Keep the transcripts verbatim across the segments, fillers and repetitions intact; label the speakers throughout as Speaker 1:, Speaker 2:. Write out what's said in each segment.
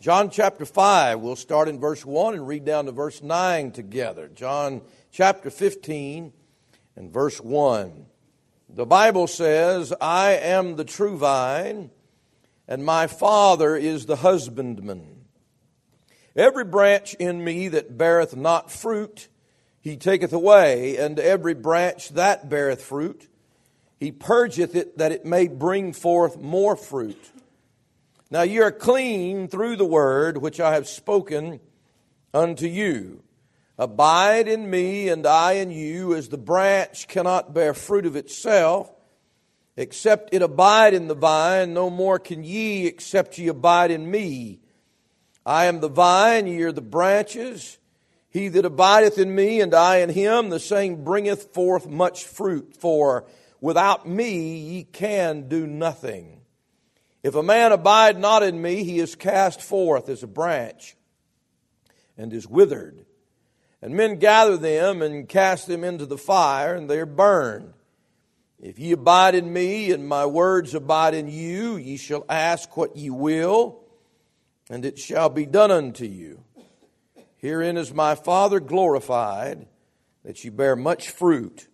Speaker 1: John chapter five, we'll start in verse one and read down to verse nine together. John chapter fifteen and verse one. The Bible says, I am the true vine, and my Father is the husbandman. Every branch in me that beareth not fruit, he taketh away, and every branch that beareth fruit, he purgeth it, that it may bring forth more fruit. Now ye are clean through the word which I have spoken unto you. Abide in me, and I in you, as the branch cannot bear fruit of itself, except it abide in the vine. No more can ye, except ye abide in me. I am the vine, ye are the branches. He that abideth in me, and I in him, the same bringeth forth much fruit. For without me ye can do nothing. If a man abide not in me, he is cast forth as a branch, and is withered. And men gather them, and cast them into the fire, and they are burned. If ye abide in me, and my words abide in you, ye shall ask what ye will, and it shall be done unto you. Herein is my Father glorified, that ye bear much fruit,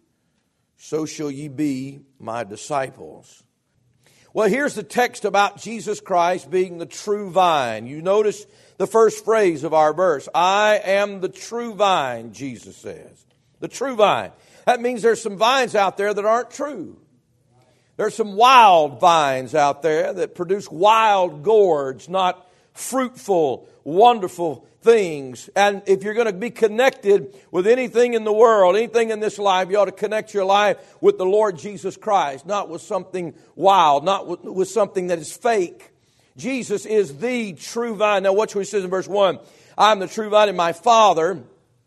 Speaker 1: so shall ye be my disciples. Well, here's the text about Jesus Christ being the true vine. You notice the first phrase of our verse. I am the true vine, Jesus says. The true vine. That means there's some vines out there that aren't true. There's some wild vines out there that produce wild gourds, not fruitful, wonderful things. And if you're going to be connected with anything in the world, anything in this life, you ought to connect your life with the Lord Jesus Christ, not with something wild, not with, with something that is fake. Jesus is the true vine. Now watch what he says in verse one. I am the true vine, and my Father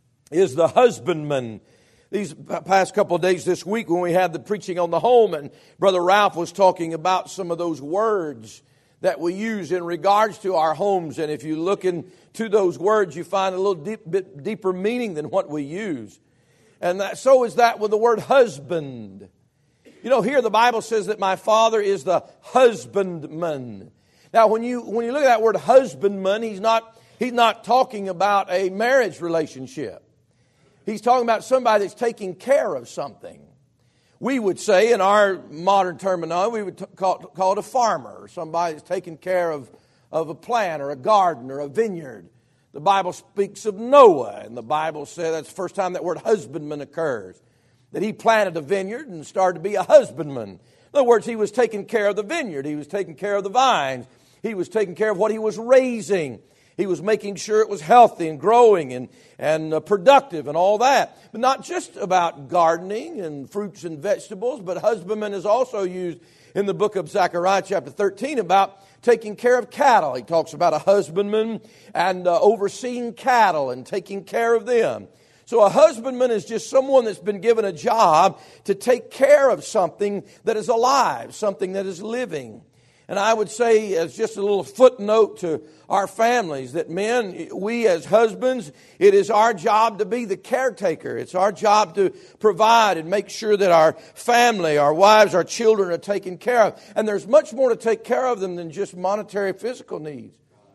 Speaker 1: is the husbandman. These past couple of days this week when we had the preaching on the home, and Brother Ralph was talking about some of those words that we use in regards to our homes. And if you look into those words, you find a little deep, bit deeper meaning than what we use. And that, so is that with the word husband. You know, here the Bible says that my Father is the husbandman. Now, when you when you look at that word husbandman, he's not he's not talking about a marriage relationship. He's talking about somebody that's taking care of something. We would say, in our modern terminology, we would t- call, call it a farmer, or somebody that's taking care of, of a plant or a garden or a vineyard. The Bible speaks of Noah, and the Bible says that's the first time that word husbandman occurs, that he planted a vineyard and started to be a husbandman. In other words, he was taking care of the vineyard. He was taking care of the vines. He was taking care of what he was raising. He was making sure it was healthy and growing and, and uh, productive and all that. But not just about gardening and fruits and vegetables, but husbandman is also used in the book of Zechariah chapter thirteen about taking care of cattle. He talks about a husbandman and uh, overseeing cattle and taking care of them. So a husbandman is just someone that's been given a job to take care of something that is alive, something that is living. And I would say, as just a little footnote to our families, that men, we as husbands, it is our job to be the caretaker. It's our job to provide and make sure that our family, our wives, our children are taken care of. And there's much more to take care of them than just monetary, physical needs.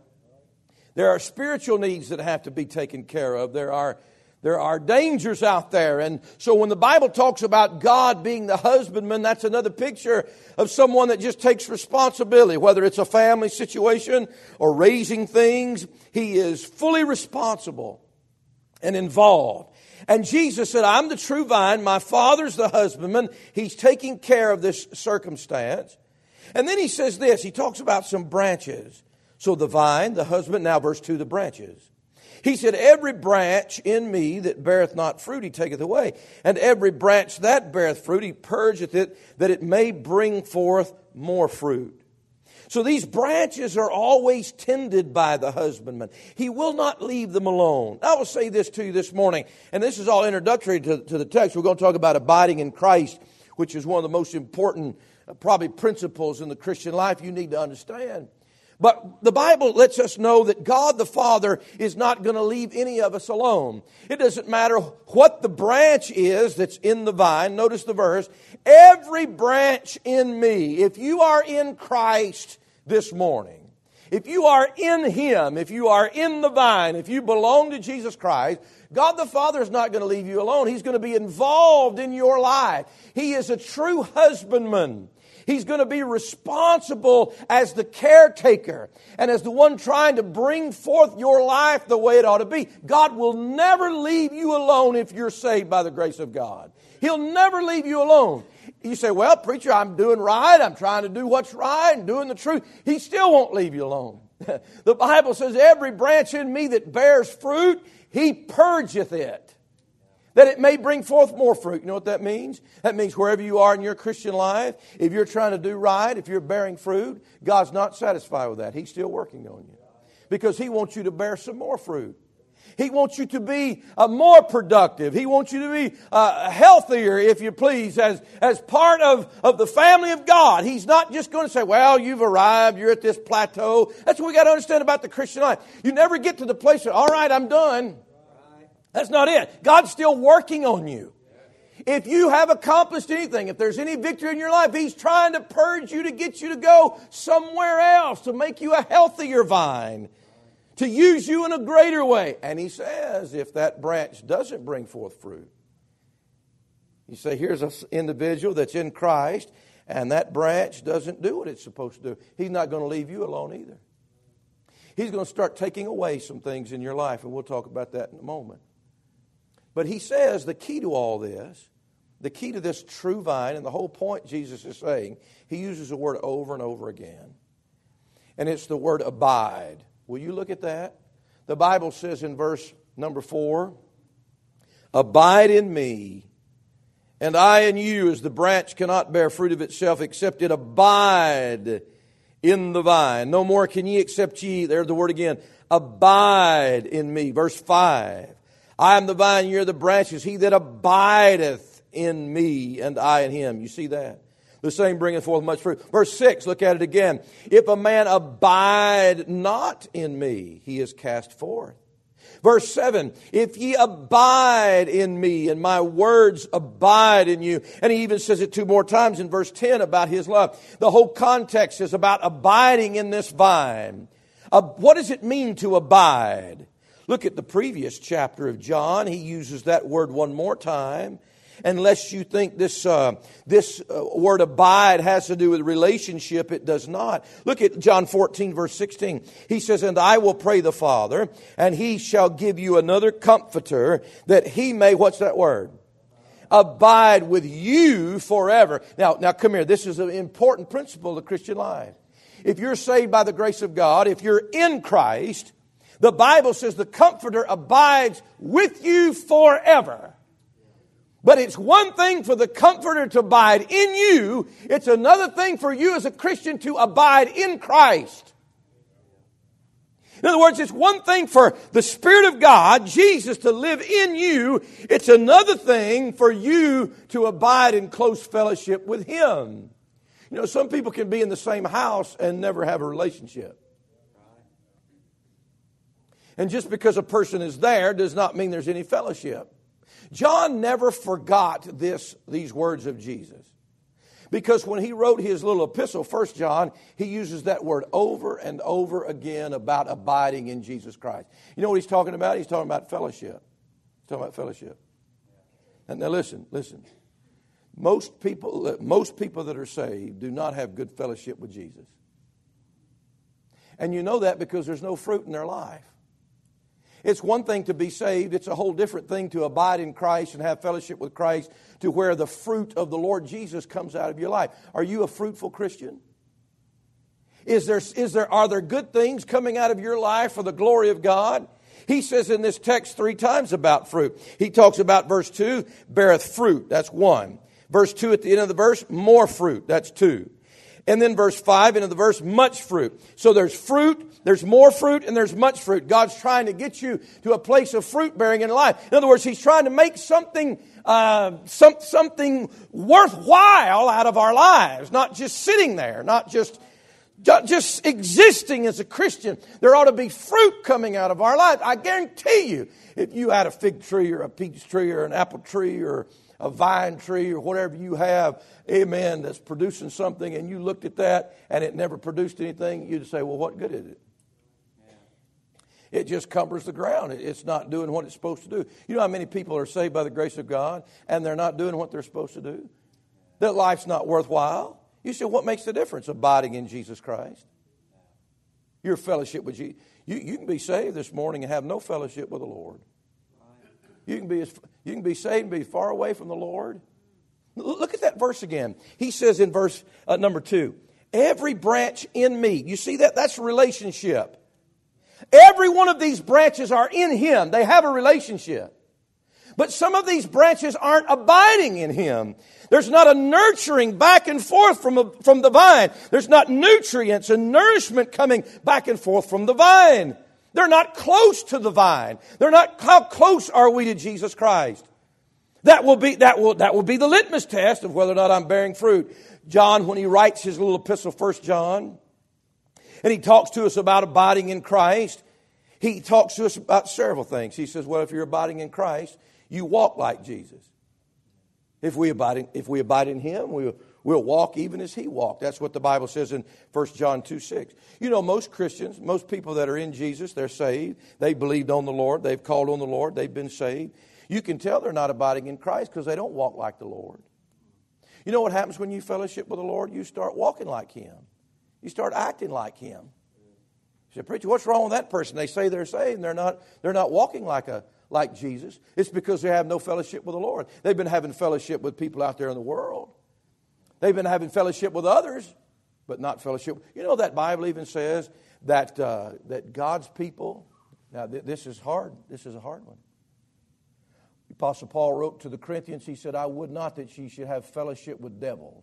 Speaker 1: There are spiritual needs that have to be taken care of. There are There are dangers out there. And so when the Bible talks about God being the husbandman, that's another picture of someone that just takes responsibility. Whether it's a family situation or raising things, he is fully responsible and involved. And Jesus said, I'm the true vine, my Father's the husbandman. He's taking care of this circumstance. And then he says this, he talks about some branches. So the vine, the husband, now verse two, the branches. He said, every branch in me that beareth not fruit, he taketh away. And every branch that beareth fruit, he purgeth it, that it may bring forth more fruit. So these branches are always tended by the husbandman. He will not leave them alone. I will say this to you this morning, and this is all introductory to, to the text. We're going to talk about abiding in Christ, which is one of the most important, uh, probably, principles in the Christian life you need to understand. But the Bible lets us know that God the Father is not going to leave any of us alone. It doesn't matter what the branch is that's in the vine. Notice the verse. Every branch in me, if you are in Christ this morning, If you are in Him, if you are in the vine, if you belong to Jesus Christ, God the Father is not going to leave you alone. He's going to be involved in your life. He is a true husbandman. He's going to be responsible as the caretaker and as the one trying to bring forth your life the way it ought to be. God will never leave you alone if you're saved by the grace of God. He'll never leave you alone. You say, well, preacher, I'm doing right. I'm trying to do what's right and doing the truth. He still won't leave you alone. The Bible says, every branch in me that bears fruit, He purgeth it, that it may bring forth more fruit. You know what that means? That means wherever you are in your Christian life, if you're trying to do right, if you're bearing fruit, God's not satisfied with that. He's still working on you because He wants you to bear some more fruit. He wants you to be uh, more productive. He wants you to be uh, healthier, if you please, as, as part of, of the family of God. He's not just going to say, well, you've arrived, you're at this plateau. That's what we got to understand about the Christian life. You never get to the place where, all right, I'm done. That's not it. God's still working on you. If you have accomplished anything, if there's any victory in your life, He's trying to purge you to get you to go somewhere else, to make you a healthier vine, to use you in a greater way. And He says, if that branch doesn't bring forth fruit, you say, here's an individual that's in Christ, and that branch doesn't do what it's supposed to do. He's not going to leave you alone either. He's going to start taking away some things in your life, and we'll talk about that in a moment. But He says the key to all this, the key to this true vine, and the whole point Jesus is saying, He uses the word over and over again. And it's the word abide. Will you look at that? The Bible says in verse number four, abide in me, and I in you, as the branch cannot bear fruit of itself except it abide in the vine. No more can ye except ye, there's the word again, abide in me. Verse five, I am the vine, ye are the branches. He that abideth in me, and I in him. You see that? The same bringeth forth much fruit. Verse six, look at it again. If a man abide not in me, he is cast forth. Verse seven, if ye abide in me, and my words abide in you. And he even says it two more times in verse ten about His love. The whole context is about abiding in this vine. Uh, what does it mean to abide? Look at the previous chapter of John. He uses that word one more time. Unless you think this uh, this uh, word abide has to do with relationship, it does not. Look at John fourteen, verse sixteen. He says, and I will pray the Father, and He shall give you another comforter, that He may, what's that word? Abide with you forever. Now, now come here. This is an important principle of the Christian life. If you're saved by the grace of God, if you're in Christ, the Bible says the comforter abides with you forever. But it's one thing for the Comforter to abide in you. It's another thing for you as a Christian to abide in Christ. In other words, it's one thing for the Spirit of God, Jesus, to live in you. It's another thing for you to abide in close fellowship with Him. You know, some people can be in the same house and never have a relationship. And just because a person is there does not mean there's any fellowship. John never forgot this, these words of Jesus. Because when he wrote his little epistle, First John, he uses that word over and over again about abiding in Jesus Christ. You know what he's talking about? He's talking about fellowship. He's talking about fellowship. And now listen, listen. Most people, most people that are saved do not have good fellowship with Jesus. And you know that because there's no fruit in their life. It's one thing to be saved. It's a whole different thing to abide in Christ and have fellowship with Christ to where the fruit of the Lord Jesus comes out of your life. Are you a fruitful Christian? Is there, is there, are there good things coming out of your life for the glory of God? He says in this text three times about fruit. He talks about verse two, beareth fruit. That's one. Verse two at the end of the verse, more fruit. That's two. And then verse five, into the verse, much fruit. So there's fruit, there's more fruit, and there's much fruit. God's trying to get you to a place of fruit bearing in life. In other words, He's trying to make something uh, some, something worthwhile out of our lives. Not just sitting there, not just, just existing as a Christian. There ought to be fruit coming out of our life. I guarantee you, if you had a fig tree or a peach tree or an apple tree or a vine tree or whatever you have, amen, that's producing something, and you looked at that and it never produced anything, you'd say, well, what good is it? It just cumbers the ground. It's not doing what it's supposed to do. You know how many people are saved by the grace of God and they're not doing what they're supposed to do? Their life's not worthwhile. You say, what makes the difference? Abiding in Jesus Christ. Your fellowship with Jesus. You, you can be saved this morning and have no fellowship with the Lord. You can be you can be saved and be far away from the Lord. Look at that verse again. He says in verse uh, number two, every branch in me. You see that? That's a relationship. Every one of these branches are in Him. They have a relationship. But some of these branches aren't abiding in Him. There's not a nurturing back and forth from, a, from the vine. There's not nutrients and nourishment coming back and forth from the vine. They're not close to the vine. They're not, how close are we to Jesus Christ? That will be, that will, that will be the litmus test of whether or not I'm bearing fruit. John, when he writes his little epistle, First John, and he talks to us about abiding in Christ, he talks to us about several things. He says, well, if you're abiding in Christ, you walk like Jesus. If we abide in, if we abide in Him, we'll, we'll walk even as He walked. That's what the Bible says in First John two six. You know, most Christians, most people that are in Jesus, they're saved. They believed on the Lord. They've called on the Lord. They've been saved. You can tell they're not abiding in Christ because they don't walk like the Lord. You know what happens when you fellowship with the Lord? You start walking like Him. You start acting like Him. You say, preacher, what's wrong with that person? They say they're saved and they're not, they're not walking like a like Jesus. It's because they have no fellowship with the Lord. They've been having fellowship with people out there in the world. They've been having fellowship with others, but not fellowship. You know that Bible even says that uh, that God's people. Now th- this is hard. This is a hard one. The Apostle Paul wrote to the Corinthians. He said, "I would not that ye should have fellowship with devils."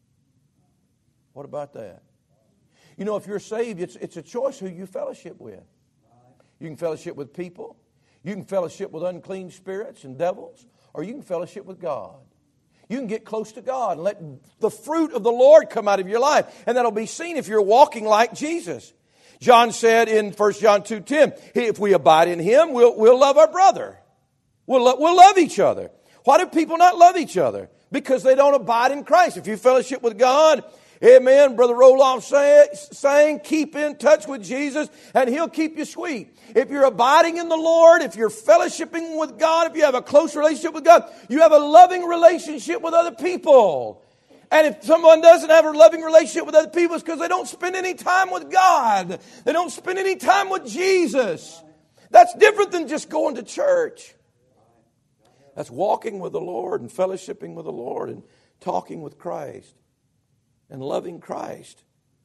Speaker 1: What about that? You know, if you're saved, it's it's a choice who you fellowship with. You can fellowship with people. You can fellowship with unclean spirits and devils, or you can fellowship with God. You can get close to God and let the fruit of the Lord come out of your life, and that'll be seen if you're walking like Jesus. John said in First John two ten, if we abide in Him, we'll, we'll love our brother. We'll, lo- we'll love each other. Why do people not love each other? Because they don't abide in Christ. If you fellowship with God, amen, Brother Roloff say, saying, keep in touch with Jesus and He'll keep you sweet. If you're abiding in the Lord, if you're fellowshipping with God, if you have a close relationship with God, you have a loving relationship with other people. And if someone doesn't have a loving relationship with other people, it's because they don't spend any time with God. They don't spend any time with Jesus. That's different than just going to church. That's walking with the Lord and fellowshipping with the Lord and talking with Christ and loving Christ.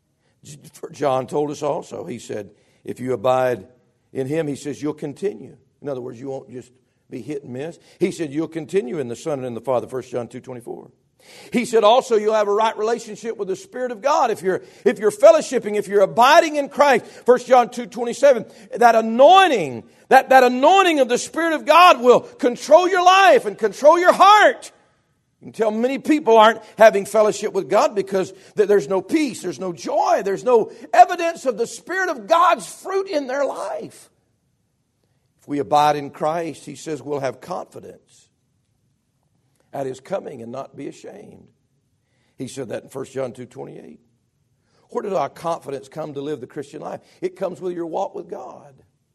Speaker 1: John told us also, he said, if you abide in Him, he says, you'll continue. In other words, you won't just be hit and miss. He said, you'll continue in the Son and in the Father, First John two twenty-four. He said also you'll have a right relationship with the Spirit of God. If you're, if you're fellowshipping, if you're abiding in Christ, First John two twenty-seven, that anointing, that, that anointing of the Spirit of God will control your life and control your heart. You can tell many people aren't having fellowship with God because there's no peace, there's no joy, there's no evidence of the Spirit of God's fruit in their life. If we abide in Christ, he says we'll have confidence at His coming and not be ashamed. He said that in First John two twenty-eight. Where does our confidence come to live the Christian life? It comes with your walk with God.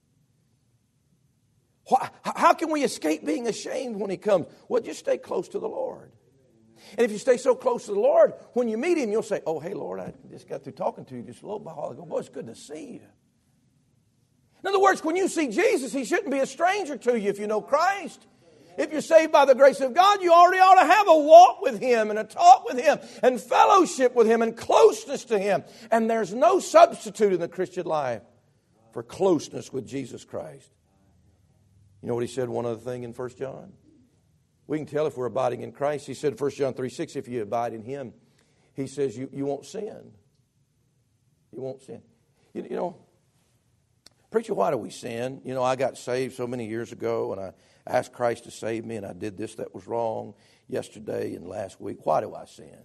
Speaker 1: How can we escape being ashamed when He comes? Well, just stay close to the Lord. And if you stay so close to the Lord, when you meet Him, you'll say, oh, hey, Lord, I just got through talking to you just a little while ago. Boy, it's good to see you. In other words, when you see Jesus, He shouldn't be a stranger to you if you know Christ. If you're saved by the grace of God, you already ought to have a walk with Him and a talk with Him and fellowship with Him and closeness to Him. And there's no substitute in the Christian life for closeness with Jesus Christ. You know what he said, one other thing in First John? We can tell if we're abiding in Christ. He said, First John three six, if you abide in Him, he says you, you won't sin. You won't sin. You, you know, preacher, why do we sin? You know, I got saved so many years ago, and I asked Christ to save me, and I did this that was wrong yesterday and last week. Why do I sin?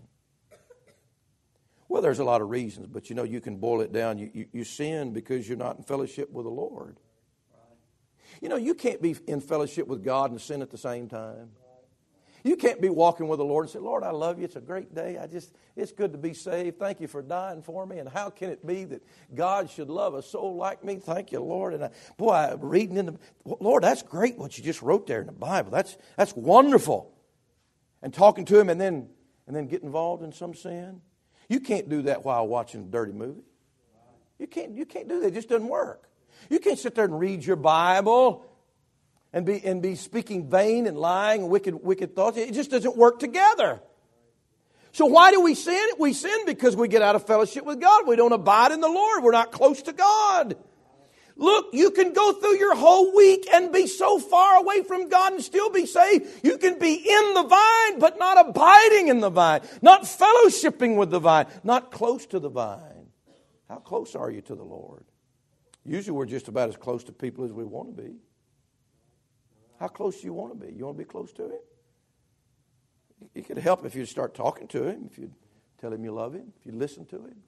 Speaker 1: Well, there's a lot of reasons, but you know, you can boil it down. You, you, you sin because you're not in fellowship with the Lord. You know, you can't be in fellowship with God and sin at the same time. You can't be walking with the Lord and say, Lord, I love you. It's a great day. I just, it's good to be saved. Thank you for dying for me. And how can it be that God should love a soul like me? Thank you, Lord. And I, boy, I'm reading in the, Lord, that's great what you just wrote there in the Bible. That's, that's wonderful. And talking to Him and then, and then get involved in some sin. You can't do that while watching a dirty movie. You can't, you can't do that. It just doesn't work. You can't sit there and read your Bible and be and be speaking vain and lying and wicked, wicked thoughts. It just doesn't work together. So why do we sin? We sin because we get out of fellowship with God. We don't abide in the Lord. We're not close to God. Look, you can go through your whole week and be so far away from God and still be saved. You can be in the vine, but not abiding in the vine. Not fellowshipping with the vine. Not close to the vine. How close are you to the Lord? Usually we're just about as close to people as we want to be. How close do you want to be? You want to be close to Him? It could help if you'd start talking to Him, if you'd tell Him you love Him, if you'd listen to Him,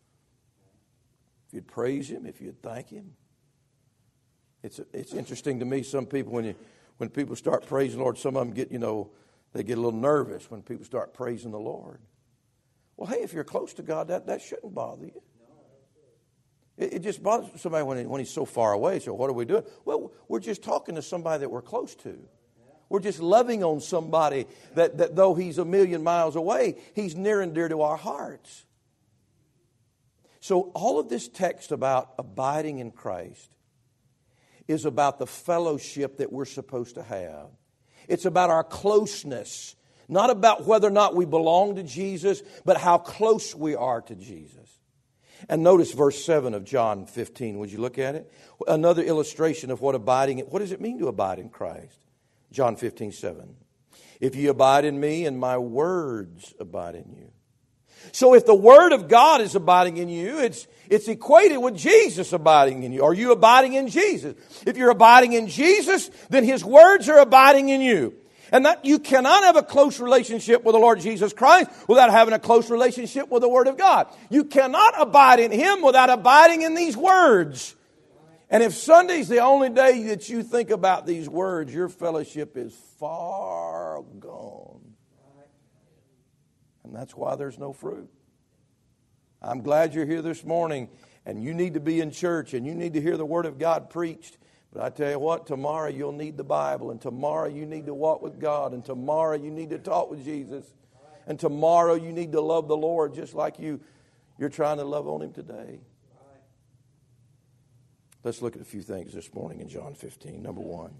Speaker 1: if you'd praise Him, if you'd thank Him. It's it's interesting to me, some people, when you when people start praising the Lord, some of them get, you know, they get a little nervous when people start praising the Lord. Well, hey, if you're close to God, that, that shouldn't bother you. It, it just bothers somebody when, he, when he's so far away. So what are we doing? Well, we're just talking to somebody that we're close to. We're just loving on somebody that, that though he's a million miles away, he's near and dear to our hearts. So all of this text about abiding in Christ is about the fellowship that we're supposed to have. It's about our closeness, not about whether or not we belong to Jesus, but how close we are to Jesus. And notice verse seven of John fifteen. Would you look at it? Another illustration of what abiding, what does it mean to abide in Christ? John fifteen, seven. If ye abide in me and my words abide in you. So if the Word of God is abiding in you, it's it's equated with Jesus abiding in you. Are you abiding in Jesus? If you're abiding in Jesus, then His words are abiding in you. And that you cannot have a close relationship with the Lord Jesus Christ without having a close relationship with the Word of God. You cannot abide in Him without abiding in these words. And if Sunday's the only day that you think about these words, your fellowship is far gone. And that's why there's no fruit. I'm glad you're here this morning, and you need to be in church, and you need to hear the Word of God preached. But I tell you what, tomorrow you'll need the Bible, and tomorrow you need to walk with God, and tomorrow you need to talk with Jesus, and tomorrow you need to love the Lord just like you, you're trying to love on Him today. Let's look at a few things this morning in John fifteen. Number one,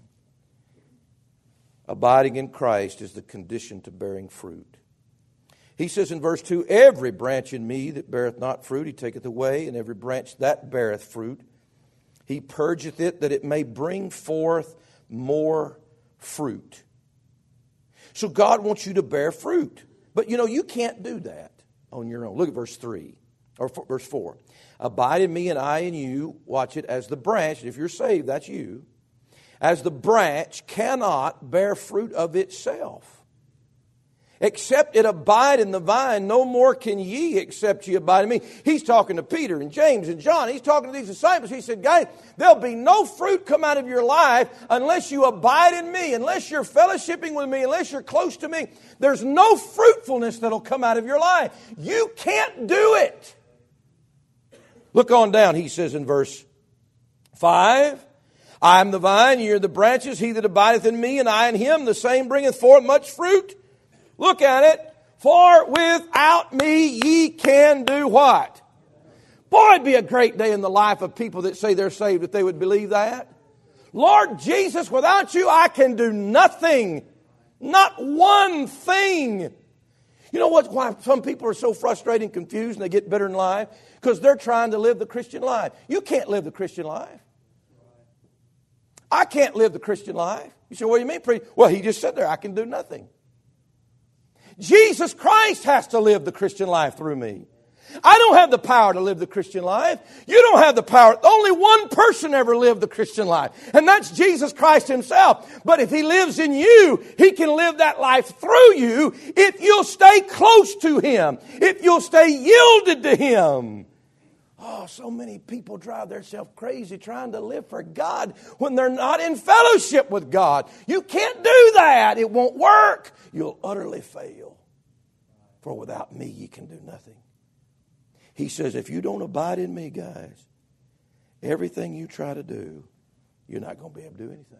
Speaker 1: abiding in Christ is the condition to bearing fruit. He says in verse two, every branch in me that beareth not fruit, He taketh away, and every branch that beareth fruit, He purgeth it, that it may bring forth more fruit. So God wants you to bear fruit. But you know, you can't do that on your own. Look at verse three, or verse four. Abide in me and I in you, watch it, as the branch, and if you're saved, that's you, as the branch cannot bear fruit of itself, except it abide in the vine, no more can ye except ye abide in me. He's talking to Peter and James and John. He's talking to these disciples. He said, guys, there'll be no fruit come out of your life unless you abide in me, unless you're fellowshipping with me, unless you're close to me. There's no fruitfulness that'll come out of your life. You can't do it. Look on down, he says in verse five, I am the vine, ye are the branches. He that abideth in me and I in him, the same bringeth forth much fruit. Look at it. For without me ye can do what? Boy, it'd be a great day in the life of people that say they're saved if they would believe that. Lord Jesus, without you I can do nothing. Not one thing. You know what? Why some people are so frustrated and confused and they get bitter in life? Because they're trying to live the Christian life. You can't live the Christian life. I can't live the Christian life. You say, what do you mean, preacher? Well, he just said there, I can do nothing. Jesus Christ has to live the Christian life through me. I don't have the power to live the Christian life. You don't have the power. Only one person ever lived the Christian life, and that's Jesus Christ Himself. But if He lives in you, He can live that life through you if you'll stay close to Him, if you'll stay yielded to Him. Oh, so many people drive themselves crazy trying to live for God when they're not in fellowship with God. You can't do that. It won't work. You'll utterly fail. For without me, you can do nothing. He says, if you don't abide in me, guys, everything you try to do, you're not going to be able to do anything.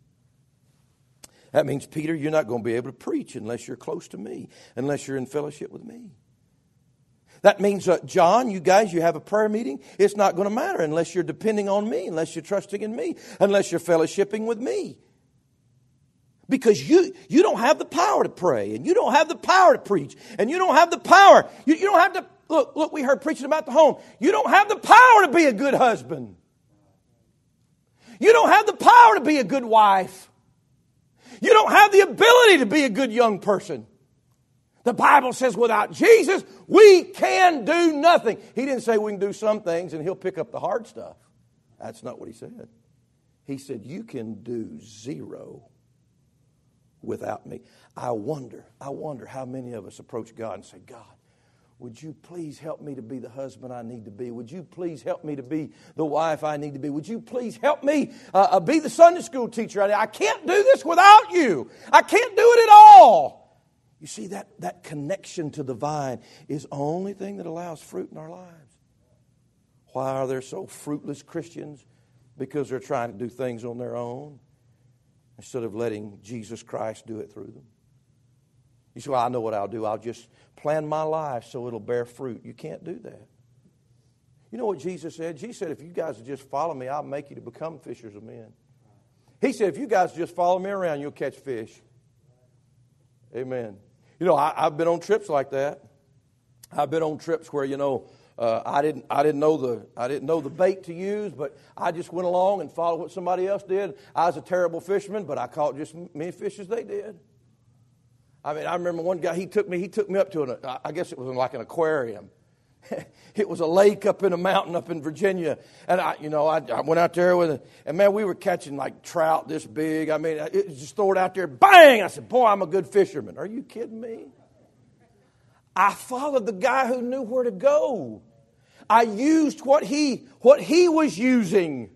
Speaker 1: That means, Peter, you're not going to be able to preach unless you're close to me, unless you're in fellowship with me. That means, uh, John, you guys, you have a prayer meeting. It's not going to matter unless you're depending on me, unless you're trusting in me, unless you're fellowshipping with me. Because you, you don't have the power to pray, and you don't have the power to preach, and you don't have the power. You, you don't have to, look, look, we heard preaching about the home. You don't have the power to be a good husband. You don't have the power to be a good wife. You don't have the ability to be a good young person. The Bible says without Jesus, we can do nothing. He didn't say we can do some things and He'll pick up the hard stuff. That's not what He said. He said you can do zero without me. I wonder, I wonder how many of us approach God and say, God, would you please help me to be the husband I need to be? Would you please help me to be the wife I need to be? Would you please help me uh, be the Sunday school teacher? I can't do this without you. I can't do it at all. You see, that, that connection to the vine is the only thing that allows fruit in our lives. Why are there so fruitless Christians? Because they're trying to do things on their own instead of letting Jesus Christ do it through them. You say, well, I know what I'll do. I'll just plan my life so it'll bear fruit. You can't do that. You know what Jesus said? Jesus said, if you guys will just follow me, I'll make you to become fishers of men. He said, if you guys just follow me around, you'll catch fish. Amen. You know, I, I've been on trips like that. I've been on trips where, you know, uh, I didn't, I didn't know the, I didn't know the bait to use, but I just went along and followed what somebody else did. I was a terrible fisherman, but I caught just as many fish as they did. I mean, I remember one guy. He took me. He took me up to an. I guess it was like an aquarium. It was a lake up in a mountain up in Virginia, and I, you know, I, I went out there with it, and man, we were catching like trout this big. I mean, it just throw it out there, bang! I said, "Boy, I'm a good fisherman." Are you kidding me? I followed the guy who knew where to go. I used what he what he was using.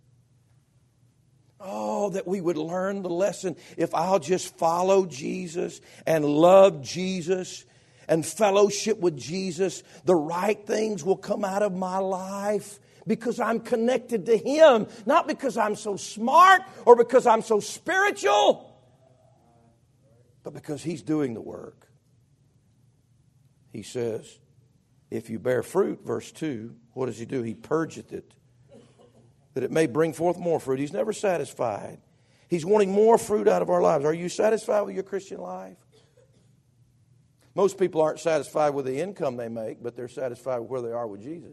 Speaker 1: Oh, that we would learn the lesson. If I'll just follow Jesus and love Jesus and fellowship with Jesus, the right things will come out of my life because I'm connected to Him. Not because I'm so smart or because I'm so spiritual, but because He's doing the work. He says, if you bear fruit, verse two, what does He do? He purgeth it, that it may bring forth more fruit. He's never satisfied. He's wanting more fruit out of our lives. Are you satisfied with your Christian life? Most people aren't satisfied with the income they make, but they're satisfied with where they are with Jesus.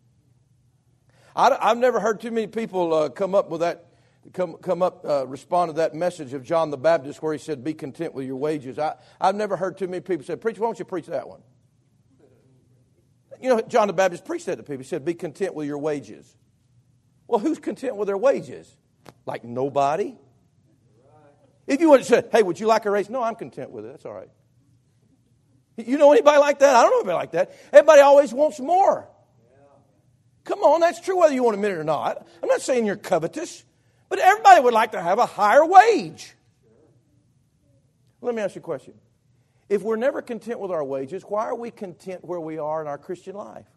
Speaker 1: I, I've never heard too many people uh, come up with that, come come up, uh, respond to that message of John the Baptist where he said, "Be content with your wages." I, I've never heard too many people say, "Preacher, why don't you preach that one?" You know, John the Baptist preached that to people. He said, "Be content with your wages." Well, who's content with their wages? Like nobody. If you would have said, "Hey, would you like a raise?" "No, I'm content with it. That's all right." You know anybody like that? I don't know anybody like that. Everybody always wants more. Come on, that's true whether you want to admit it or not. I'm not saying you're covetous, but everybody would like to have a higher wage. Let me ask you a question. If we're never content with our wages, why are we content where we are in our Christian life?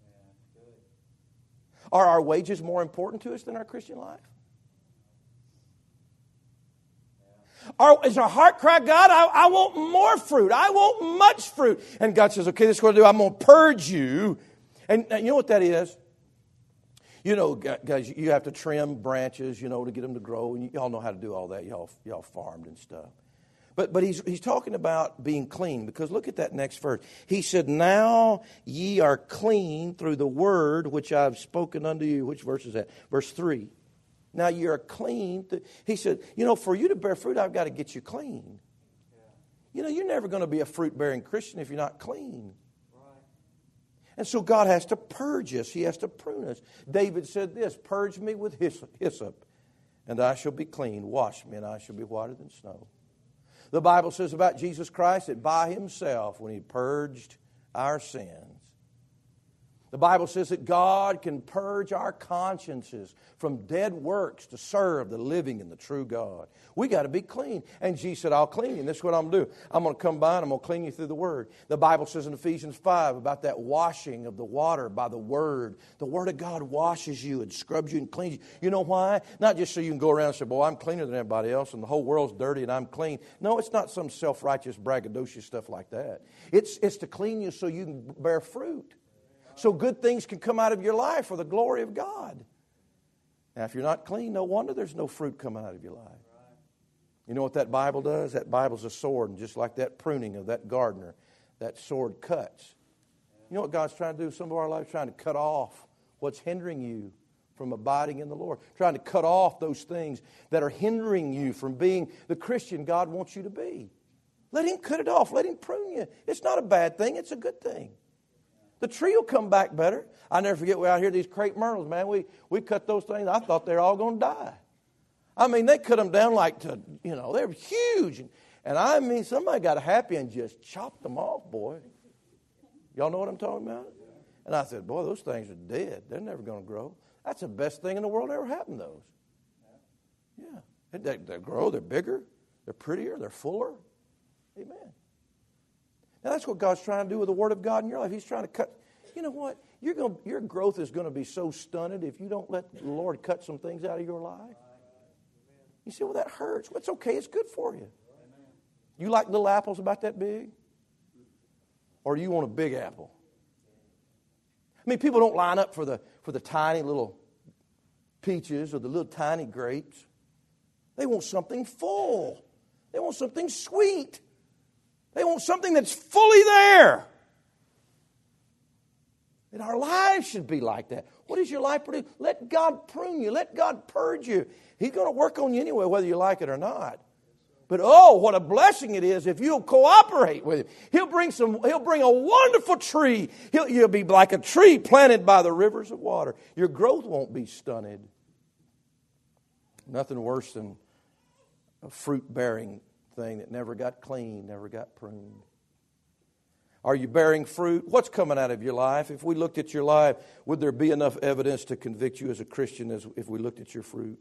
Speaker 1: Are our wages more important to us than our Christian life? Our, is our heart cry, God, I, I want more fruit. I want much fruit. And God says, okay, this is what I do. I'm going to purge you. And, and you know what that is? You know, guys, you have to trim branches, you know, to get them to grow. And y'all know how to do all that. Y'all, y'all farmed and stuff. But but he's he's talking about being clean, because look at that next verse. He said, now ye are clean through the word which I have spoken unto you. Which verse is that? Verse three. Now you are clean. Th- he said, you know, for you to bear fruit, I've got to get you clean. Yeah. You know, you're never going to be a fruit-bearing Christian if you're not clean. Right. And so God has to purge us. He has to prune us. David said this, purge me with hyssop, and I shall be clean. Wash me, and I shall be whiter than snow. The Bible says about Jesus Christ that by Himself, when He purged our sins, The Bible says that God can purge our consciences from dead works to serve the living and the true God. We got to be clean. And Jesus said, I'll clean you. And this is what I'm going to do. I'm going to come by and I'm going to clean you through the Word. The Bible says in Ephesians five about that washing of the water by the Word. The Word of God washes you and scrubs you and cleans you. You know why? Not just so you can go around and say, boy, I'm cleaner than everybody else and the whole world's dirty and I'm clean. No, it's not some self-righteous, braggadocious stuff like that. It's, it's to clean you so you can bear fruit. So good things can come out of your life for the glory of God. Now, if you're not clean, no wonder there's no fruit coming out of your life. You know what that Bible does? That Bible's a sword, and just like that pruning of that gardener, that sword cuts. You know what God's trying to do? Some of our lives trying to cut off what's hindering you from abiding in the Lord. Trying to cut off those things that are hindering you from being the Christian God wants you to be. Let Him cut it off. Let Him prune you. It's not a bad thing. It's a good thing. The tree will come back better. I never forget, we out here, these crepe myrtles, man. We we cut those things. I thought they were all going to die. I mean, they cut them down like to, you know, they were huge. And, and I mean, somebody got happy and just chopped them off, boy. Y'all know what I'm talking about? And I said, boy, those things are dead. They're never going to grow. That's the best thing in the world ever happened to those. Yeah. They, they grow. They're bigger. They're prettier. They're fuller. Amen. Now, that's what God's trying to do with the Word of God in your life. He's trying to cut. You know what? You're going, your growth is going to be so stunted if you don't let the Lord cut some things out of your life. You say, well, that hurts. Well, it's okay. It's good for you. You like little apples about that big? Or do you want a big apple? I mean, people don't line up for the, for the tiny little peaches or the little tiny grapes. They want something full. They want something sweet. They want something that's fully there. And our lives should be like that. What does your life produce? Let God prune you. Let God purge you. He's going to work on you anyway, whether you like it or not. But oh, what a blessing it is if you'll cooperate with Him. He'll bring some. He'll bring a wonderful tree. He'll, you'll be like a tree planted by the rivers of water. Your growth won't be stunted. Nothing worse than a fruit-bearing thing that never got cleaned, never got pruned. Are you bearing fruit? What's coming out of your life? If we looked at your life, would there be enough evidence to convict you as a Christian as if we looked at your fruit?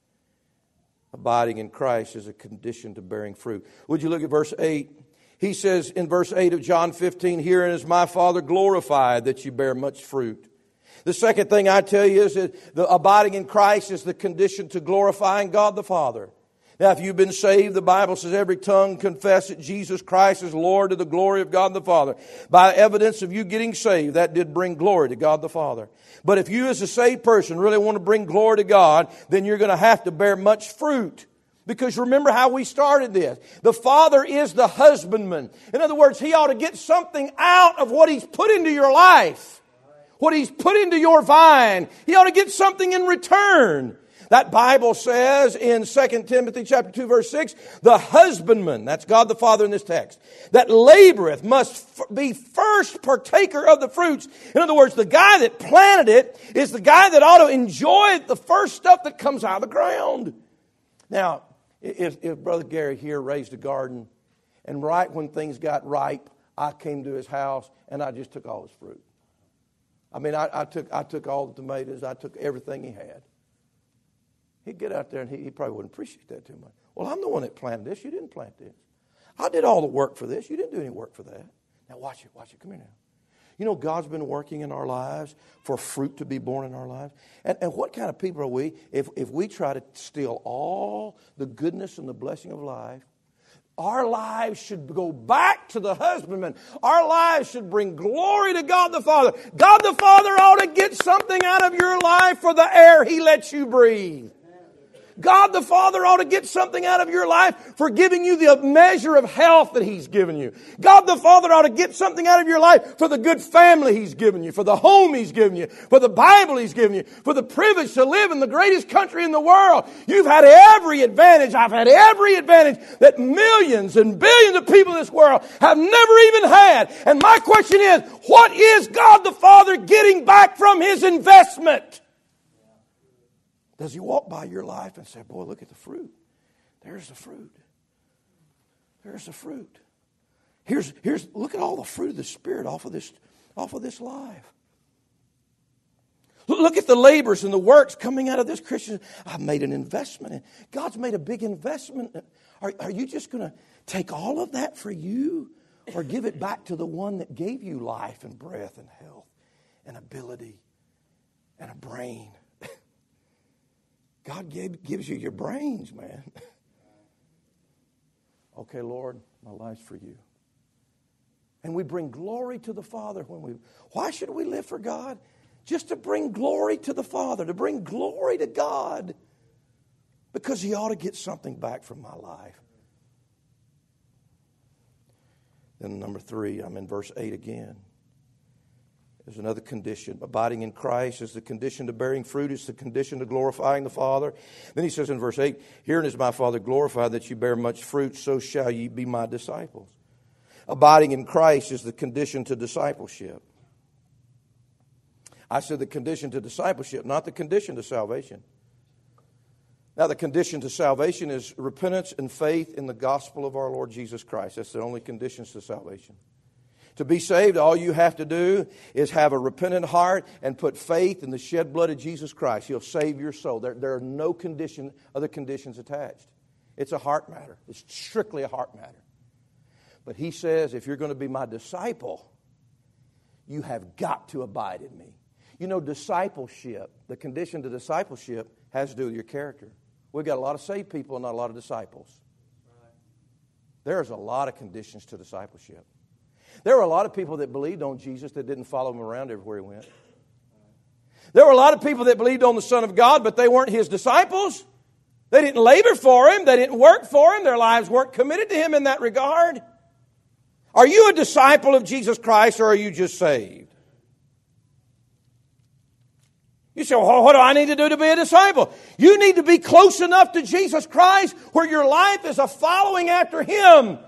Speaker 1: Abiding in Christ is a condition to bearing fruit. Would you look at verse eight? He says in verse eight of John fifteen, "Herein is my Father glorified, that you bear much fruit." The second thing I tell you is that the abiding in Christ is the condition to glorifying God the Father. Now, if you've been saved, the Bible says every tongue confess that Jesus Christ is Lord to the glory of God the Father. By evidence of you getting saved, that did bring glory to God the Father. But if you as a saved person really want to bring glory to God, then you're going to have to bear much fruit. Because remember how we started this. The Father is the husbandman. In other words, He ought to get something out of what He's put into your life. What He's put into your vine. He ought to get something in return. That Bible says in Second Timothy chapter two, verse six, the husbandman, that's God the Father in this text, that laboreth must f- be first partaker of the fruits. In other words, the guy that planted it is the guy that ought to enjoy the first stuff that comes out of the ground. Now, if, if Brother Gary here raised a garden, and right when things got ripe, I came to his house and I just took all his fruit. I mean, I, I took I took all the tomatoes, I took everything he had. He'd get out there and he, he probably wouldn't appreciate that too much. Well, I'm the one that planted this. You didn't plant this. I did all the work for this. You didn't do any work for that. Now watch it, watch it. Come here now. You know, God's been working in our lives for fruit to be born in our lives. And, and what kind of people are we if, if we try to steal all the goodness and the blessing of life? Our lives should go back to the husbandman. Our lives should bring glory to God the Father. God the Father ought to get something out of your life for the air He lets you breathe. God the Father ought to get something out of your life for giving you the measure of health that He's given you. God the Father ought to get something out of your life for the good family He's given you, for the home He's given you, for the Bible He's given you, for the privilege to live in the greatest country in the world. You've had every advantage. I've had every advantage that millions and billions of people in this world have never even had. And my question is, what is God the Father getting back from His investment? Does He walk by your life and say, boy, look at the fruit. There's the fruit. There's the fruit. Here's, here's, look at all the fruit of the Spirit off of this, off of this life. Look at the labors and the works coming out of this Christian. I've made an investment. God's made a big investment. Are, are you just going to take all of that for you or give it back to the one that gave you life and breath and health and ability and a brain? God gave, gives you your brains, man. Okay, Lord, my life's for you. And we bring glory to the Father when we... Why should we live for God? Just to bring glory to the Father, to bring glory to God. Because He ought to get something back from my life. Then number three, I'm in verse eight again. There's another condition. Abiding in Christ is the condition to bearing fruit. It's the condition to glorifying the Father. Then he says in verse eight, herein is my Father glorified, that you bear much fruit, so shall ye be my disciples. Abiding in Christ is the condition to discipleship. I said the condition to discipleship, not the condition to salvation. Now, the condition to salvation is repentance and faith in the gospel of our Lord Jesus Christ. That's the only conditions to salvation. To be saved, all you have to do is have a repentant heart and put faith in the shed blood of Jesus Christ. He'll save your soul. There, there are no condition, other conditions attached. It's a heart matter. It's strictly a heart matter. But he says, if you're going to be my disciple, you have got to abide in me. You know, discipleship, the condition to discipleship has to do with your character. We've got a lot of saved people and not a lot of disciples. There's a lot of conditions to discipleship. There were a lot of people that believed on Jesus that didn't follow him around everywhere he went. There were a lot of people that believed on the Son of God, but they weren't his disciples. They didn't labor for him. They didn't work for him. Their lives weren't committed to him in that regard. Are you a disciple of Jesus Christ, or are you just saved? You say, well, what do I need to do to be a disciple? You need to be close enough to Jesus Christ where your life is a following after him.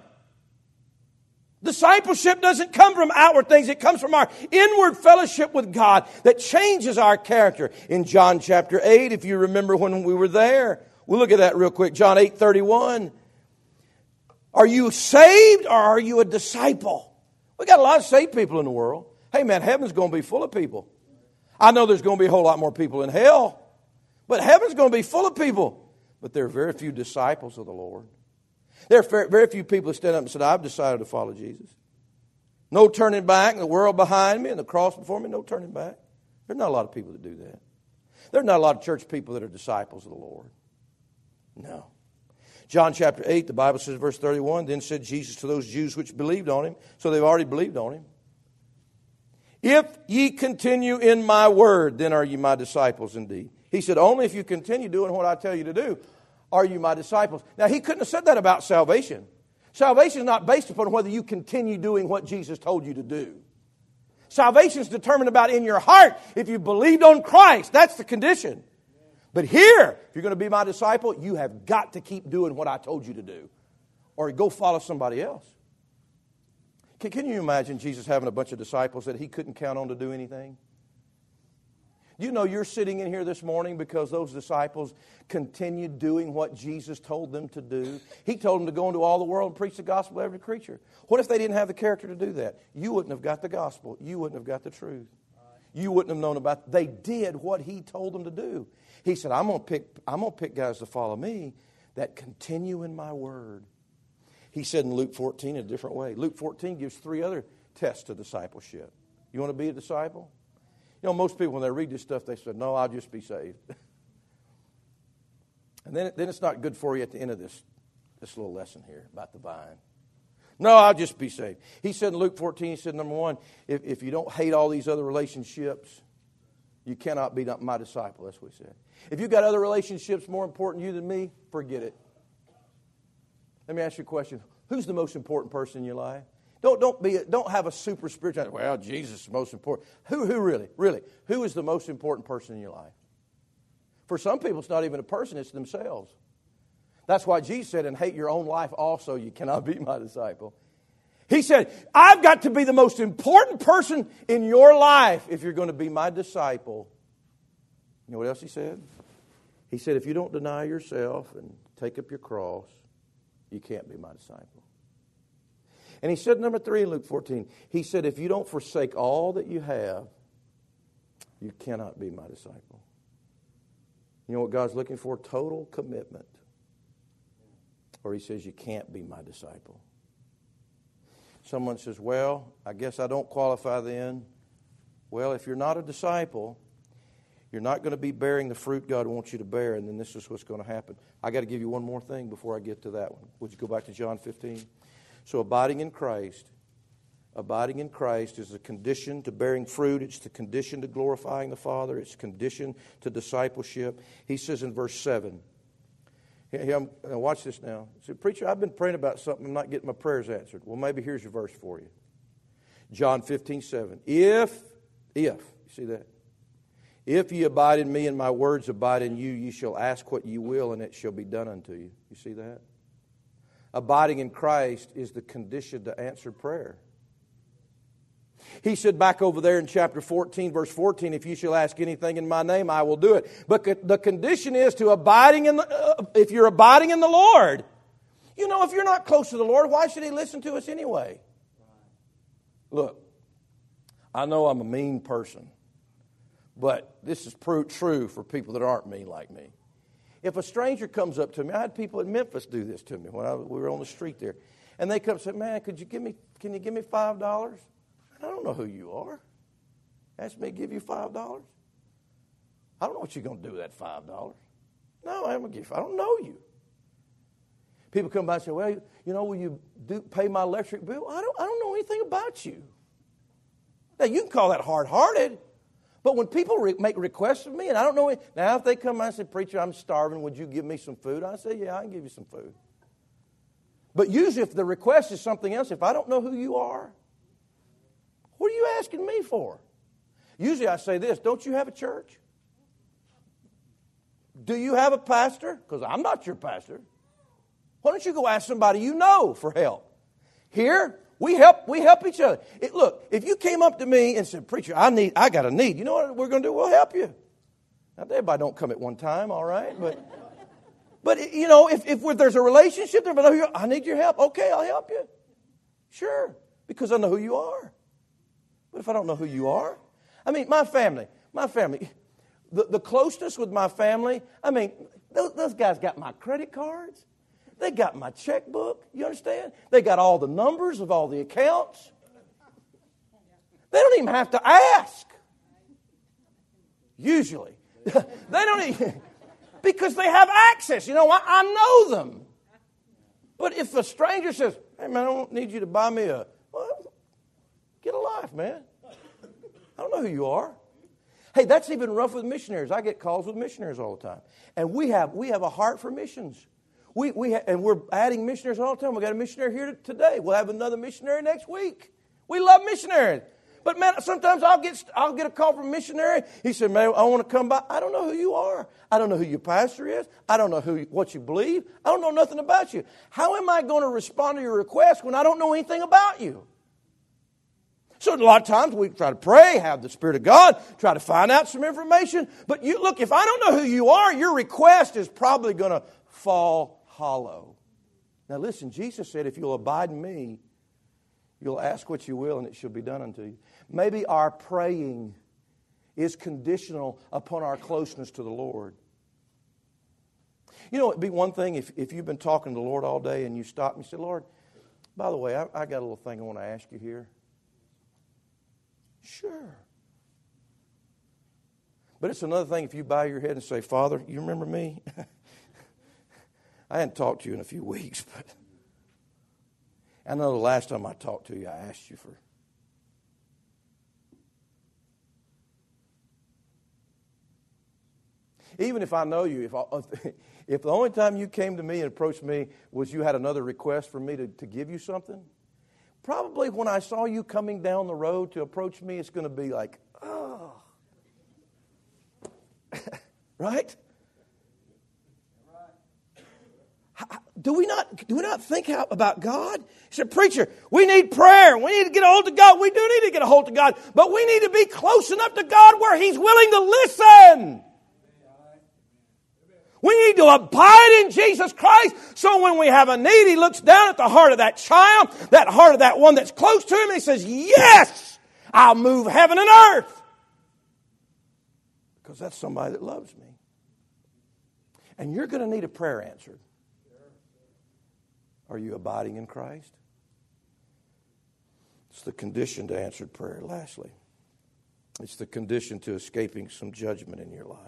Speaker 1: Discipleship doesn't come from outward things. It comes from our inward fellowship with God that changes our character. In John chapter eight, if you remember when we were there, we'll look at that real quick. John eight thirty-one. Are you saved or are you a disciple? We got a lot of saved people in the world. Hey man, heaven's going to be full of people. I know there's going to be a whole lot more people in hell, but heaven's going to be full of people. But there are very few disciples of the Lord. There are very few people that stand up and say, I've decided to follow Jesus. No turning back, the world behind me and the cross before me, no turning back. There's not a lot of people that do that. There's not a lot of church people that are disciples of the Lord. No. John chapter eight, the Bible says, verse thirty-one, then said Jesus to those Jews which believed on him, so they've already believed on him. If ye continue in my word, then are ye my disciples indeed. He said, only if you continue doing what I tell you to do, are you my disciples. Now, he couldn't have said that about salvation. Salvation is not based upon whether you continue doing what Jesus told you to do. Salvation is determined about in your heart. If you believed on Christ, that's the condition. But here, if you're going to be my disciple, you have got to keep doing what I told you to do. Or go follow somebody else. Can, can you imagine Jesus having a bunch of disciples that he couldn't count on to do anything? You know you're sitting in here this morning because those disciples continued doing what Jesus told them to do. He told them to go into all the world and preach the gospel to every creature. What if they didn't have the character to do that? You wouldn't have got the gospel. You wouldn't have got the truth. You wouldn't have known about it. They did what he told them to do. He said, I'm going to pick, I'm going to pick guys to follow me that continue in my word. He said in Luke fourteen in a different way. Luke fourteen gives three other tests to discipleship. You want to be a disciple? You know, most people, when they read this stuff, they say, no, I'll just be saved. And then, then it's not good for you at the end of this, this little lesson here about the vine. No, I'll just be saved. He said in Luke fourteen, he said, number one, if, if you don't hate all these other relationships, you cannot be my disciple. That's what he said. If you've got other relationships more important to you than me, forget it. Let me ask you a question. Who's the most important person in your life? Don't, don't, be, don't have a super spiritual, well, Jesus is the most important. Who, who really, really? Who is the most important person in your life? For some people, it's not even a person, it's themselves. That's why Jesus said, and hate your own life also, you cannot be my disciple. He said, I've got to be the most important person in your life if you're going to be my disciple. You know what else he said? He said, if you don't deny yourself and take up your cross, you can't be my disciple. And he said, number three in Luke fourteen, he said, if you don't forsake all that you have you cannot be my disciple. You know what God's looking for? Total commitment. Or he says, you can't be my disciple. Someone says, well, I guess I don't qualify then. Well, if you're not a disciple, you're not going to be bearing the fruit God wants you to bear, and then this is what's going to happen. I got to give you one more thing before I get to that one. Would you go back to John fifteen? So abiding in Christ, abiding in Christ is a condition to bearing fruit. It's the condition to glorifying the Father. It's a condition to discipleship. He says in verse seven, Hey, I'm, now watch this now. He said, preacher, I've been praying about something. I'm not getting my prayers answered. Well, maybe here's your verse for you. John fifteen seven. If, if, you see that? If ye abide in me and my words abide in you, ye shall ask what ye will and it shall be done unto you. You see that? Abiding in Christ is the condition to answered prayer. He said back over there in chapter fourteen, verse fourteen, if you shall ask anything in my name, I will do it. But the condition is to abiding in the, uh, if you're abiding in the Lord. You know, if you're not close to the Lord, why should he listen to us anyway? Look, I know I'm a mean person, but this is true for people that aren't mean like me. If a stranger comes up to me, I had people in Memphis do this to me when I, we were on the street there. And they come and say, man, could you give me, can you give me five dollars? I don't know who you are. Ask me to give you five dollars. I don't know what you're going to do with that five dollars. No, I'm going to give you. I don't know you. People come by and say, well, you know, will you do, pay my electric bill? I don't, I don't know anything about you. Now, you can call that hard-hearted. But when people re- make requests of me, and I don't know, any, now if they come by and say, preacher, I'm starving, would you give me some food? I say, yeah, I can give you some food. But usually if the request is something else, if I don't know who you are, what are you asking me for? Usually I say this, don't you have a church? Do you have a pastor? Because I'm not your pastor. Why don't you go ask somebody you know for help? Here, we help we help each other. It, look, if you came up to me and said, preacher, I need, I got a need. You know what we're going to do? We'll help you. Now, everybody don't come at one time, all right? But, but you know, if, if there's a relationship there, but I need your help. Okay, I'll help you. Sure, because I know who you are. But if I don't know who you are, I mean, my family, my family, the, the closeness with my family, I mean, those, those guys got my credit cards. They got my checkbook, you understand? They got all the numbers of all the accounts. They don't even have to ask. Usually. They don't even, because they have access. You know, I, I know them. But if a stranger says, hey, man, I don't need you to buy me a, well, get a life, man. I don't know who you are. Hey, that's even rough with missionaries. I get calls with missionaries all the time. And we have we have a heart for missions. We we ha- and we're adding missionaries all the time. We got a missionary here today. We'll have another missionary next week. We love missionaries. But man, sometimes I'll get I'll get a call from a missionary. He said, man, I want to come by. I don't know who you are. I don't know who your pastor is. I don't know who what you believe. I don't know nothing about you. How am I going to respond to your request when I don't know anything about you? So a lot of times we try to pray, have the Spirit of God, try to find out some information. But you look, if I don't know who you are, your request is probably going to fall hollow. Now listen, Jesus said, if you'll abide in me, you'll ask what you will and it shall be done unto you. Maybe our praying is conditional upon our closeness to the Lord. You know, it'd be one thing if, if you've been talking to the Lord all day and you stop and you say, Lord, by the way, I, I got a little thing I want to ask you here. Sure. But it's another thing if you bow your head and say, Father, you remember me? I hadn't talked to you in a few weeks, but I know the last time I talked to you, I asked you for. Even if I know you, if, I, if the only time you came to me and approached me was you had another request for me to, to give you something, probably when I saw you coming down the road to approach me, it's going to be like, oh. Right? Do we not do we not think how, about God? He said, preacher, we need prayer. We need to get a hold of God. We do need to get a hold of God. But we need to be close enough to God where He's willing to listen. We need to abide in Jesus Christ so when we have a need, He looks down at the heart of that child, that heart of that one that's close to Him, and He says, yes, I'll move heaven and earth. Because that's somebody that loves me. And you're going to need a prayer answered. Are you abiding in Christ? It's the condition to answered prayer. Lastly, it's the condition to escaping some judgment in your life.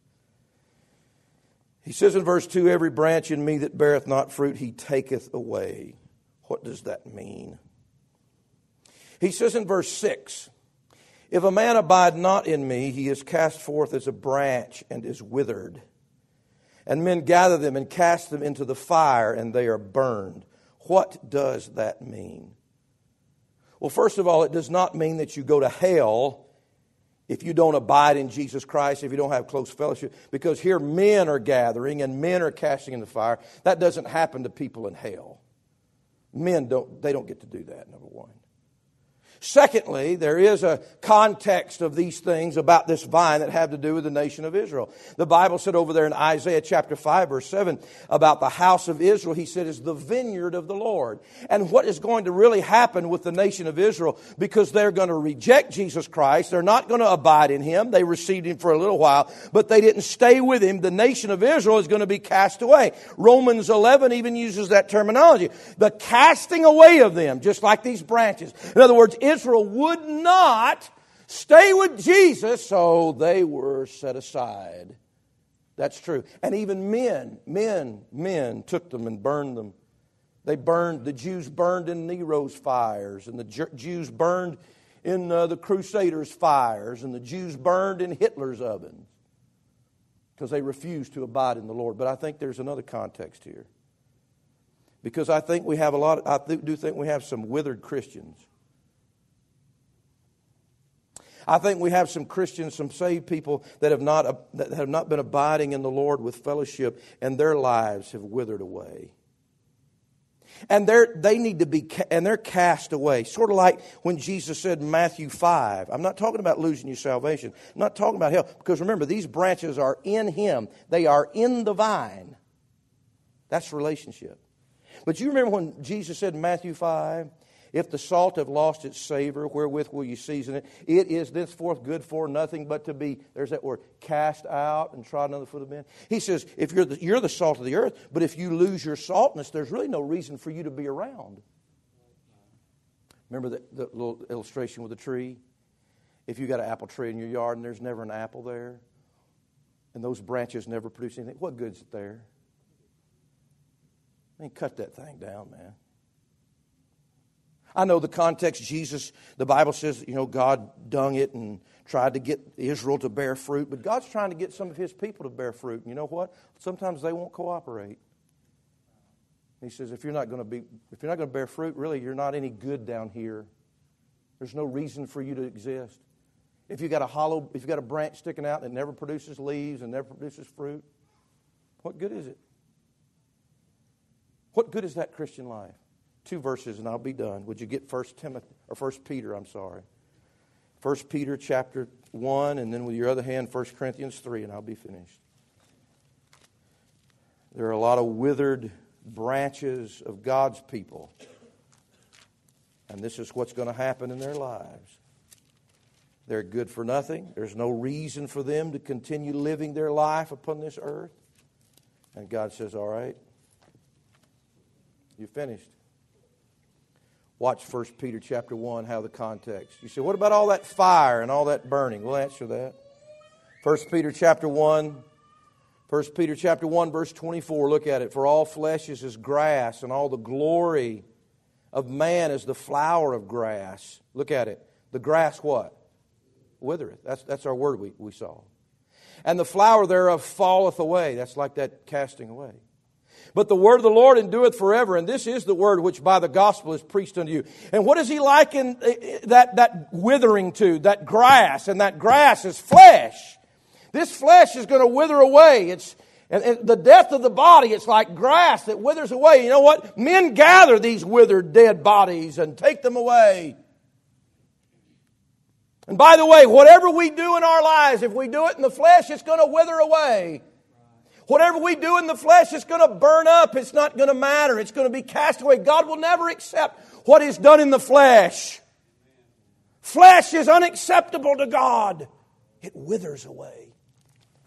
Speaker 1: He says in verse two, every branch in me that beareth not fruit, he taketh away. What does that mean? He says in verse six, if a man abide not in me, he is cast forth as a branch and is withered. And men gather them and cast them into the fire, and they are burned. What does that mean? Well, first of all, it does not mean that you go to hell if you don't abide in Jesus Christ, if you don't have close fellowship. Because here men are gathering and men are casting in the fire. That doesn't happen to people in hell. Men don't, they don't get to do that, number one. Secondly, there is a context of these things about this vine that have to do with the nation of Israel. The Bible said over there in Isaiah chapter five, verse seven, about the house of Israel, he said, is the vineyard of the Lord. And what is going to really happen with the nation of Israel, because they're going to reject Jesus Christ, they're not going to abide in Him. They received Him for a little while, but they didn't stay with Him. The nation of Israel is going to be cast away. Romans eleven even uses that terminology. The casting away of them, just like these branches. In other words, Israel would not stay with Jesus, so they were set aside. That's true. And even men, men, men took them and burned them. They burned, the Jews burned in Nero's fires, and the Jews burned in uh, the Crusaders' fires, and the Jews burned in Hitler's ovens, because they refused to abide in the Lord. But I think there's another context here. Because I think we have a lot, I do think we have some withered Christians. I think we have some Christians, some saved people that have not that have not been abiding in the Lord with fellowship, and their lives have withered away. And they they need to be and they're cast away, sort of like when Jesus said in Matthew five. I'm not talking about losing your salvation. I'm not talking about hell, because remember, these branches are in Him. They are in the vine. That's relationship. But you remember when Jesus said in Matthew five, if the salt have lost its savor, wherewith will you season it? It is thenceforth good for nothing but to be, there's that word, cast out and trodden under the foot of men. He says, if you're the, you're the salt of the earth, but if you lose your saltness, there's really no reason for you to be around. Remember the, the little illustration with the tree? If you got an apple tree in your yard and there's never an apple there, and those branches never produce anything, what good's it there? I mean, cut that thing down, man. I know the context, Jesus, the Bible says, you know, God dung it and tried to get Israel to bear fruit. But God's trying to get some of His people to bear fruit. And you know what? Sometimes they won't cooperate. He says, if you're not going to be, if you're not going to bear fruit, really, you're not any good down here. There's no reason for you to exist. If you got a hollow, if you got a branch sticking out that never produces leaves and never produces fruit, what good is it? What good is that Christian life? Two verses and I'll be done. Would you get First Timothy or First Peter, I'm sorry. First Peter chapter one, and then with your other hand, First Corinthians three, and I'll be finished. There are a lot of withered branches of God's people. And this is what's going to happen in their lives. They're good for nothing. There's no reason for them to continue living their life upon this earth. And God says, all right, you finished. Watch First Peter chapter one, how the context. You say, what about all that fire and all that burning? We'll answer that. First Peter chapter one, First Peter chapter one, verse twenty-four. Look at it. For all flesh is as grass, and all the glory of man is the flower of grass. Look at it. The grass what? Withereth. That's, that's our word we, we saw. And the flower thereof falleth away. That's like that casting away. But the word of the Lord endureth forever, and this is the word which by the gospel is preached unto you. And what does he liken that, that withering to? That grass, and that grass is flesh. This flesh is going to wither away. It's and, and the death of the body, it's like grass that withers away. You know what? Men gather these withered dead bodies and take them away. And by the way, whatever we do in our lives, if we do it in the flesh, it's going to wither away. Whatever we do in the flesh, it's going to burn up. It's not going to matter. It's going to be cast away. God will never accept what is done in the flesh. Flesh is unacceptable to God. It withers away.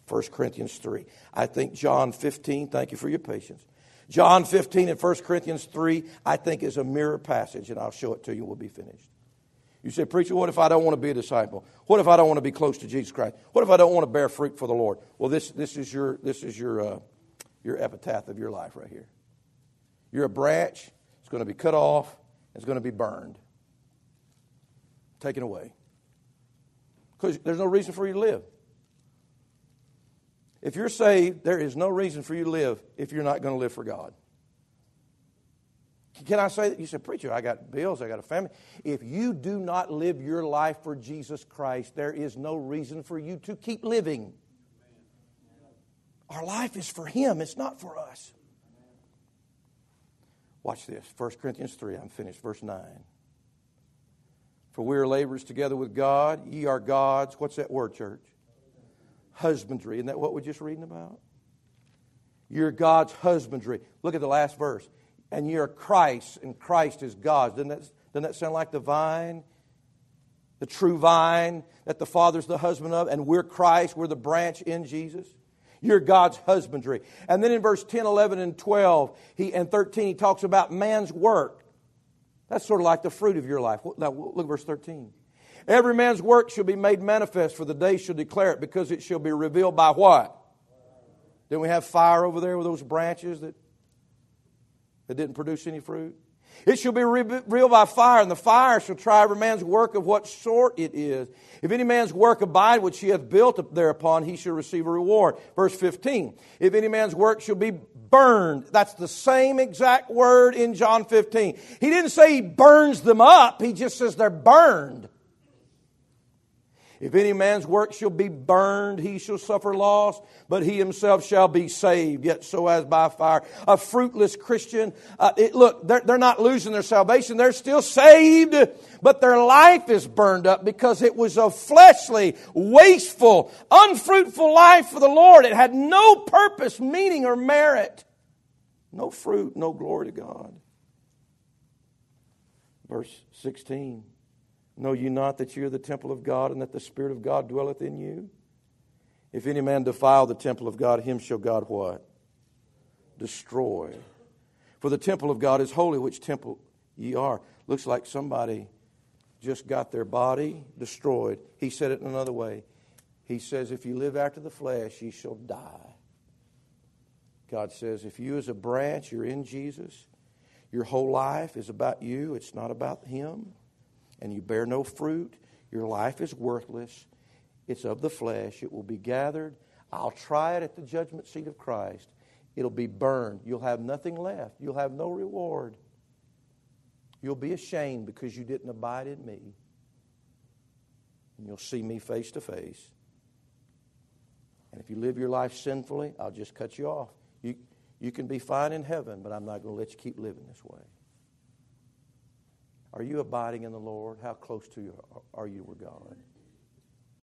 Speaker 1: First Corinthians three. I think John fifteen, thank you for your patience. John fifteen and First Corinthians three, I think is a mirror passage, and I'll show it to you and we'll be finished. You say, preacher, what if I don't want to be a disciple? What if I don't want to be close to Jesus Christ? What if I don't want to bear fruit for the Lord? Well, this, this is your, this is your, uh, your epitaph of your life right here. You're a branch. It's going to be cut off. It's going to be burned. Taken away. Because there's no reason for you to live. If you're saved, there is no reason for you to live if you're not going to live for God. Can I say that? You said, preacher, I got bills, I got a family. If you do not live your life for Jesus Christ, there is no reason for you to keep living. Our life is for Him. It's not for us. Watch this. First Corinthians three, I'm finished. Verse nine. For we are laborers together with God. Ye are God's. What's that word, church? Husbandry. Isn't that what we're just reading about? You're God's husbandry. Look at the last verse. And you're Christ, and Christ is God's. Doesn't that, doesn't that sound like the vine? The true vine that the Father's the husband of, and we're Christ, we're the branch in Jesus. You're God's husbandry. And then in verse ten, eleven, and twelve, he, and thirteen, he talks about man's work. That's sort of like the fruit of your life. Now, look at verse thirteen. Every man's work shall be made manifest, for the day shall declare it, because it shall be revealed by what? Didn't we have fire over there with those branches that, that didn't produce any fruit? It shall be revealed by fire, and the fire shall try every man's work of what sort it is. If any man's work abide which he hath built thereupon, he shall receive a reward. Verse fifteen. If any man's work shall be burned. That's the same exact word in John fifteen. He didn't say he burns them up. He just says they're burned. If any man's work shall be burned, he shall suffer loss, but he himself shall be saved, yet so as by fire. A fruitless Christian, uh, it, look, they're, they're not losing their salvation. They're still saved, but their life is burned up because it was a fleshly, wasteful, unfruitful life for the Lord. It had no purpose, meaning, or merit. No fruit, no glory to God. Verse sixteen. Know ye not that ye are the temple of God, and that the Spirit of God dwelleth in you? If any man defile the temple of God, him shall God what? Destroy. For the temple of God is holy, which temple ye are. Looks like somebody just got their body destroyed. He said it in another way. He says, if you live after the flesh, ye shall die. God says, if you as a branch, you're in Jesus, your whole life is about you, it's not about Him, and you bear no fruit, your life is worthless. It's of the flesh. It will be gathered. I'll try it at the judgment seat of Christ. It'll be burned. You'll have nothing left. You'll have no reward. You'll be ashamed because you didn't abide in me. And you'll see me face to face. And if you live your life sinfully, I'll just cut you off. You, you can be fine in heaven, but I'm not going to let you keep living this way. Are you abiding in the Lord? How close to you are you with God?